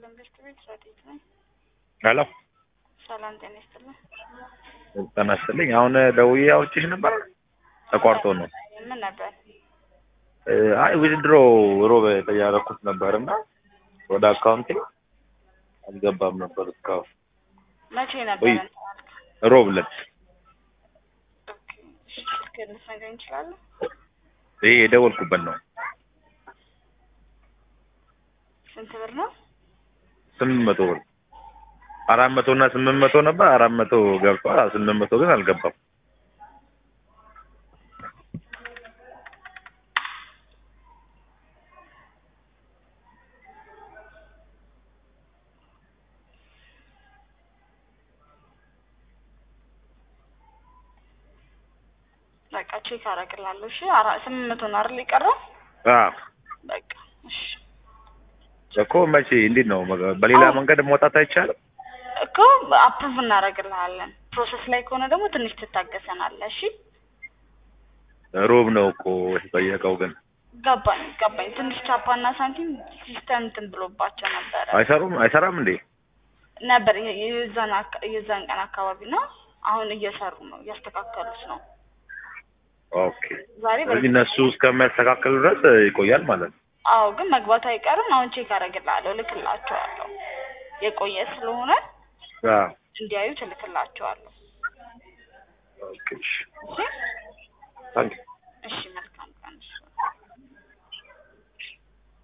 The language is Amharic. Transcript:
ቤት ረዲት ነኝ። ሄሎ ሰላም ጤና ይስጥልኝ። ጤና ይስጥልኝ። አሁን ደውዬ አውጭሽ ነበር ተቋርጦ ነው። ምን ነበር? አይ ዊዝድሮ ሮብ ያደረኩት ነበርና ወደ አካውንቴ አልገባም ነበር እስካሁን። መቼ ነበር? ሮብ ዕለት። ኦኬ ስልክ ልትነግረኝ ትችላለህ? ይሄ የደወልኩበት ነው። ስንት ብር ነው? 800 ብር 400 እና 800 ነበር። 400 ገብቷል፣ 800 ግን አልገባም። በቃ ቼክ አደርግልሃለሁ። እሺ 800 ነው አይደል የቀረው? በቃ እሺ እኮ መቼ እንዴት ነው? በሌላ መንገድ መውጣት አይቻልም እኮ አፕሩቭ እናደርግልሃለን። ፕሮሰስ ላይ ከሆነ ደግሞ ትንሽ ትታገሰናለህ። እሺ ሮብ ነው እኮ የተጠየቀው ግን ገባኝ። ትንሽ ቻፓና ሳንቲም ሲስተም እንትን ብሎባቸው ነበር። አይሰራም እንዴ? ነበር የዛን ቀን አካባቢ ነው። አሁን እየሰሩ ነው፣ እያስተካከሉት ነው። ኦኬ ስለዚህ እነሱ እስከሚያስተካክሉ ድረስ ይቆያል ማለት ነው። አዎ ግን መግባቱ አይቀርም። አሁን ቼክ አደርግልሃለሁ፣ ልክላቸዋለሁ። የቆየ ስለሆነ እንዲያዩ እልክላቸዋለሁ። ኦኬ እሺ እሺ ታንክ